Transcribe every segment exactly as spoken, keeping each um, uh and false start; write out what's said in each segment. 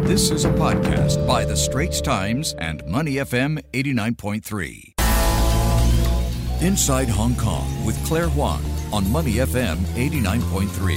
This is a podcast by The Straits Times and Money F M eighty-nine point three. Inside Hong Kong with Claire Huang on Money F M eighty-nine point three.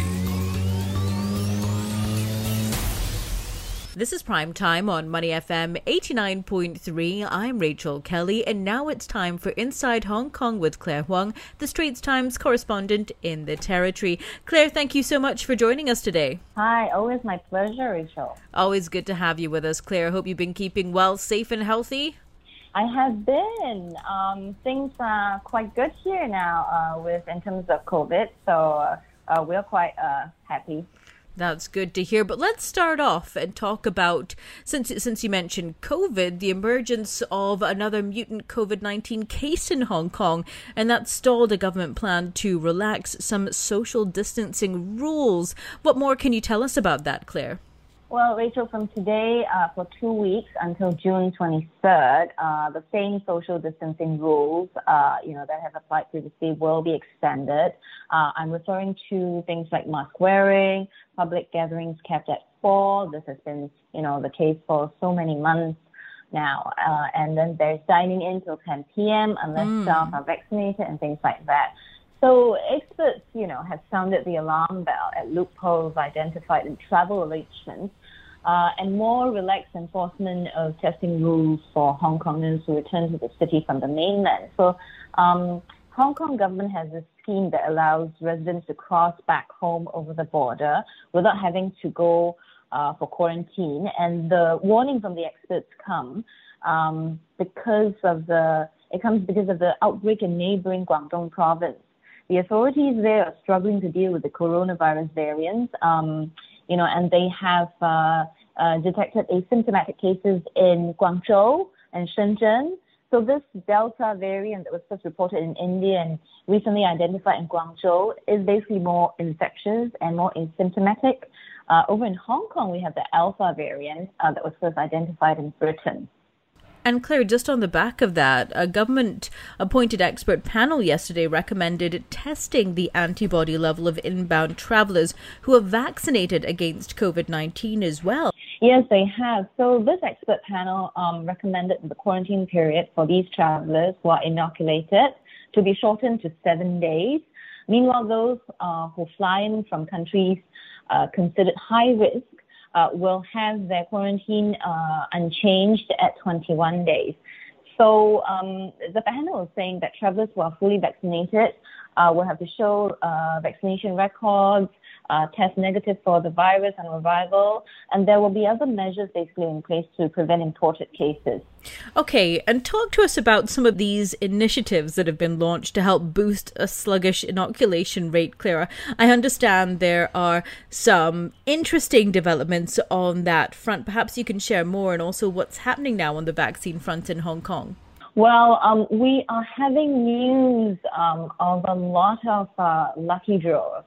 This is Prime Time on Money F M eighty-nine point three. I'm Rachel Kelly, and now it's time for Inside Hong Kong with Claire Huang, the Straits Times correspondent in the territory. Claire, thank you so much for joining us today. Hi, always my pleasure, Rachel. Always good to have you with us, Claire. Hope you've been keeping well, safe and healthy. I have been. Um, things are quite good here now uh, with in terms of COVID, so uh, uh, we're quite uh, happy. That's good to hear. But let's start off and talk about, since since you mentioned COVID, the emergence of another mutant COVID nineteen case in Hong Kong, and that stalled a government plan to relax some social distancing rules. What more can you tell us about that, Claire? Well, Rachel, from today uh, for two weeks until June twenty-third, uh, the same social distancing rules, uh, you know, that have applied previously will be extended. Uh, I'm referring to things like mask wearing, public gatherings kept at four. This has been, you know, the case for so many months now. Uh, and then there's dining in till ten p.m. unless mm. staff are vaccinated and things like that. So experts, you know, have sounded the alarm bell at loopholes identified in travel arrangements uh, and more relaxed enforcement of testing rules for Hong Kongers who return to the city from the mainland. So um, Hong Kong government has a scheme that allows residents to cross back home over the border without having to go uh, for quarantine. And the warning from the experts come um, because of the, it comes because of the outbreak in neighboring Guangdong province. The authorities there are struggling to deal with the coronavirus variants, um, you know, and they have uh, uh, detected asymptomatic cases in Guangzhou and Shenzhen. So this Delta variant that was first reported in India and recently identified in Guangzhou is basically more infectious and more asymptomatic. Uh, over in Hong Kong, we have the Alpha variant uh, that was first identified in Britain. And Claire, just on the back of that, a government-appointed expert panel yesterday recommended testing the antibody level of inbound travellers who are vaccinated against COVID nineteen as well. Yes, they have. So this expert panel um, recommended the quarantine period for these travellers who are inoculated to be shortened to seven days. Meanwhile, those uh, who fly in from countries uh, considered high risk Uh, will have their quarantine uh, unchanged at twenty-one days. So um, the panel is saying that travelers who are fully vaccinated uh, will have to show uh, vaccination records, uh, test negative for the virus on arrival, and there will be other measures basically in place to prevent imported cases. Okay, and talk to us about some of these initiatives that have been launched to help boost a sluggish inoculation rate, Clara. I understand there are some interesting developments on that front. Perhaps you can share more, and also what's happening now on the vaccine front in Hong Kong. Well, um, we are having news um, of a lot of uh, lucky draws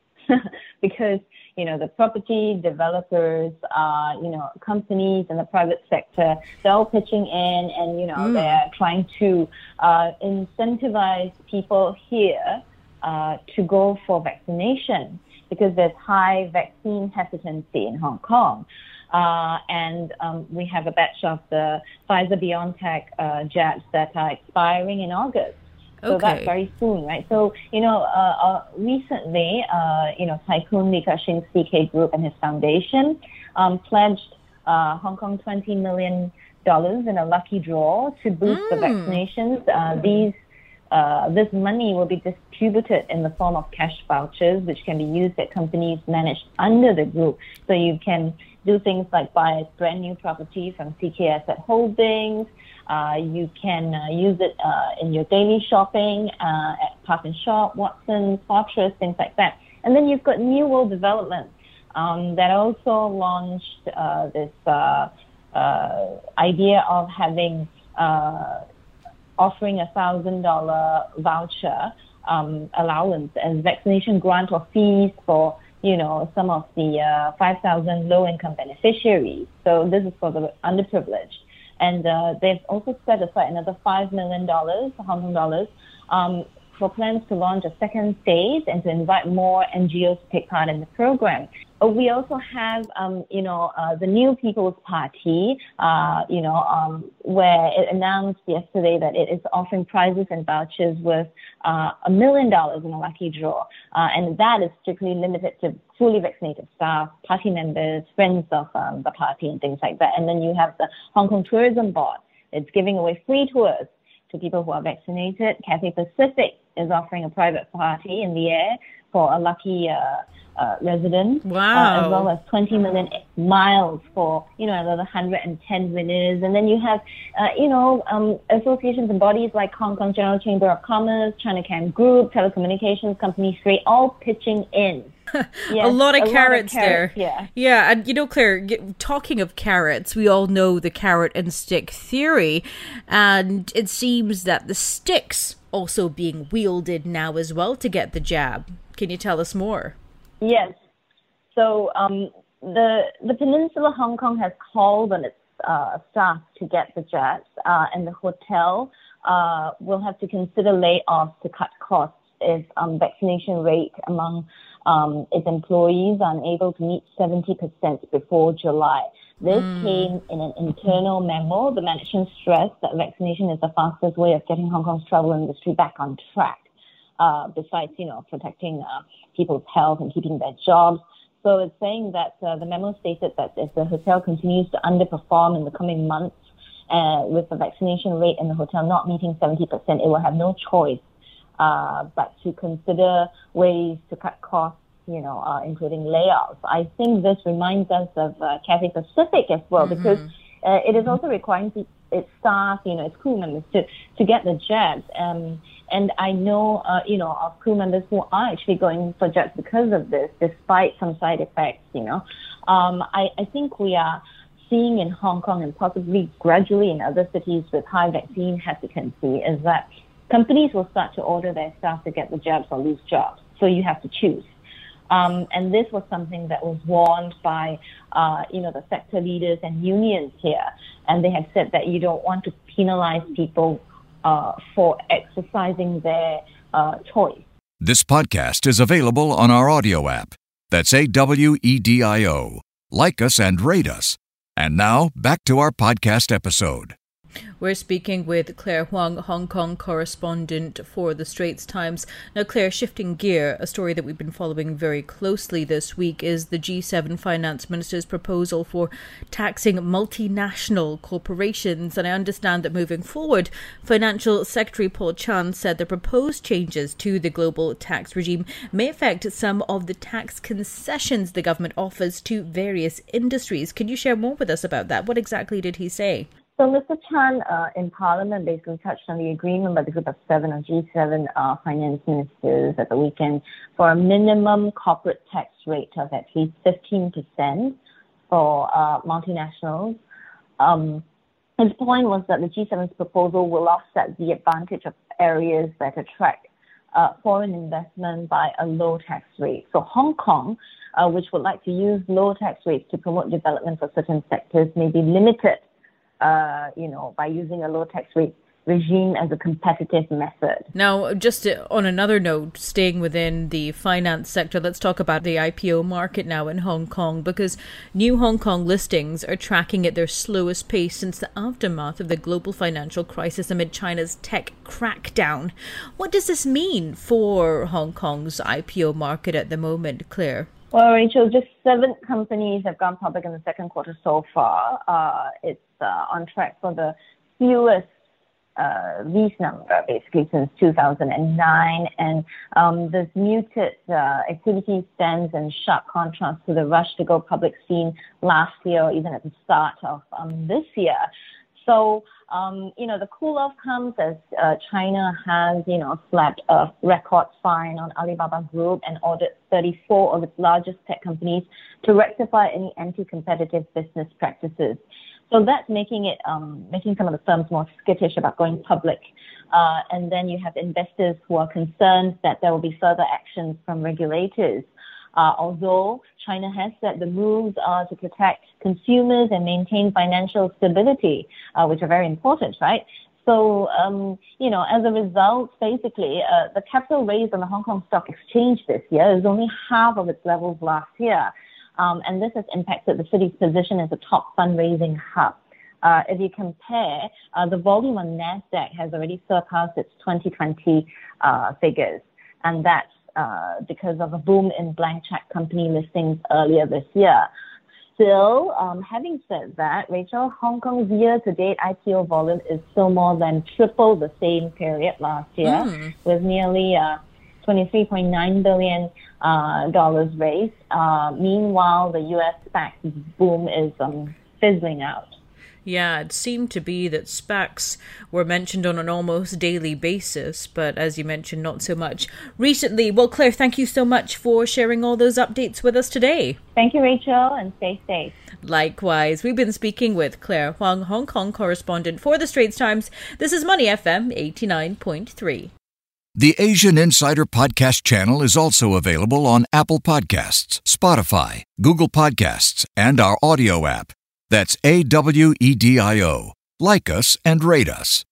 because, you know, the property developers, uh, you know, companies in the private sector, they're all pitching in and, you know, mm. they're trying to uh, incentivize people here uh, to go for vaccination because there's high vaccine hesitancy in Hong Kong. Uh, and um, we have a batch of the Pfizer-BioNTech uh, jabs that are expiring in August. So okay. That's very soon, right? So, you know, uh, uh, recently, uh, you know, Tycoon Li Ka-shing's C K Group and his foundation um, pledged uh, Hong Kong twenty million dollars in a lucky draw to boost mm. the vaccinations. Uh, these Uh, this money will be distributed in the form of cash vouchers, which can be used at companies managed under the group. So you can do things like buy a brand new property from C K Asset Holdings. Uh, you can uh, use it uh, in your daily shopping uh, at Park and Shop, Watsons, Fortress, things like that. And then you've got New World Development um, that also launched uh, this uh, uh, idea of having uh, offering a thousand dollar voucher um, allowance as vaccination grant or fees for, you know, some of the uh, five thousand low income beneficiaries. So this is for the underprivileged. And uh, they've also set aside another five million dollars, Hong Kong dollars, um, for plans to launch a second phase and to invite more N G Os to take part in the program. But we also have, um, you know, uh, the New People's Party, uh, you know, um, where it announced yesterday that it is offering prizes and vouchers worth uh, a million dollars in a lucky draw. Uh, and that is strictly limited to fully vaccinated staff, party members, friends of um, the party and things like that. And then you have the Hong Kong Tourism Board. It's giving away free tours to people who are vaccinated. Cathay Pacific is offering a private party in the air for a lucky uh, uh, resident. Wow. Uh, as well as twenty million miles for, you know, another one hundred ten winners. And then you have, uh, you know, um, associations and bodies like Hong Kong General Chamber of Commerce, Chinacam Group, telecommunications companies, Stray, all pitching in. Yes, a lot of a carrots lot of carrots, there. Yeah. Yeah, and you know, Claire, talking of carrots, we all know the carrot and stick theory, and it seems that the sticks also being wielded now as well to get the jab. Can you tell us more? Yes. So um, the the Peninsula Hong Kong has called on its uh, staff to get the jabs, uh, and the hotel uh, will have to consider layoffs to cut costs if um, vaccination rate among um, its employees are unable to meet seventy percent before July. This mm. came in an internal memo. The management stressed that vaccination is the fastest way of getting Hong Kong's travel industry back on track. Uh, besides, you know, protecting uh, people's health and keeping their jobs. So it's saying that uh, the memo stated that if the hotel continues to underperform in the coming months, uh, with the vaccination rate in the hotel not meeting seventy percent, it will have no choice uh, but to consider ways to cut costs, you know, uh, including layoffs. I think this reminds us of uh, Cathay Pacific as well, mm-hmm. because uh, it is also requiring its staff, you know, its crew members to, to get the jabs. Um, and I know, uh, you know, of crew members who are actually going for jabs because of this, despite some side effects, you know. Um, I, I think we are seeing in Hong Kong and possibly gradually in other cities with high vaccine hesitancy is that companies will start to order their staff to get the jabs or lose jobs. So you have to choose. Um, and this was something that was warned by, uh, you know, the sector leaders and unions here. And they have said that you don't want to penalize people uh, for exercising their uh, choice. This podcast is available on our audio app. That's A W E D I O. Like us and rate us. And now, back to our podcast episode. We're speaking with Claire Huang, Hong Kong correspondent for The Straits Times. Now, Claire, shifting gear, a story that we've been following very closely this week is the G seven finance minister's proposal for taxing multinational corporations. And I understand that moving forward, Financial Secretary Paul Chan said the proposed changes to the global tax regime may affect some of the tax concessions the government offers to various industries. Can you share more with us about that? What exactly did he say? So Mister Chan uh, in Parliament basically touched on the agreement by the group of seven or G seven uh, finance ministers at the weekend for a minimum corporate tax rate of at least fifteen percent for uh, multinationals. Um, his point was that the G seven's proposal will offset the advantage of areas that attract uh, foreign investment by a low tax rate. So Hong Kong, uh, which would like to use low tax rates to promote development for certain sectors, may be limited Uh, you know, by using a low tax rate regime as a competitive method. Now, just on another note, staying within the finance sector, let's talk about the I P O market now in Hong Kong, because new Hong Kong listings are tracking at their slowest pace since the aftermath of the global financial crisis amid China's tech crackdown. What does this mean for Hong Kong's I P O market at the moment, Claire? Well, Rachel, just seven companies have gone public in the second quarter so far. Uh, it's uh, on track for the fewest uh, lease number, basically, since two thousand nine. And um, this muted uh, activity stands in sharp contrast to the rush to go public seen last year or even at the start of um, this year. So, um, you know, the cool-off comes as uh, China has, you know, slapped a record fine on Alibaba Group and ordered thirty-four of its largest tech companies to rectify any anti-competitive business practices. So that's making it, um, making some of the firms more skittish about going public. Uh, and then you have investors who are concerned that there will be further actions from regulators. Uh, although China has said the moves are to protect consumers and maintain financial stability, uh, which are very important, right? So, um, you know, as a result, basically, uh, the capital raised on the Hong Kong Stock Exchange this year is only half of its levels last year. Um, and this has impacted the city's position as a top fundraising hub. Uh, if you compare, uh, the volume on NASDAQ has already surpassed its twenty twenty uh, figures. And that's uh, because of a boom in blank check company listings earlier this year. Still, um, having said that, Rachel, Hong Kong's year-to-date I P O volume is still more than triple the same period last year, mm. with nearly uh, twenty-three point nine billion dollars uh, raised. Uh, meanwhile, the U S SPAC boom is um, fizzling out. Yeah, it seemed to be that SPACs were mentioned on an almost daily basis, but as you mentioned, not so much recently. Well, Claire, thank you so much for sharing all those updates with us today. Thank you, Rachel, and stay safe. Likewise, we've been speaking with Claire Huang, Hong Kong correspondent for The Straits Times. This is Money F M eighty-nine point three. The Asian Insider Podcast channel is also available on Apple Podcasts, Spotify, Google Podcasts, and our audio app. That's A W E D I O. Like us and rate us.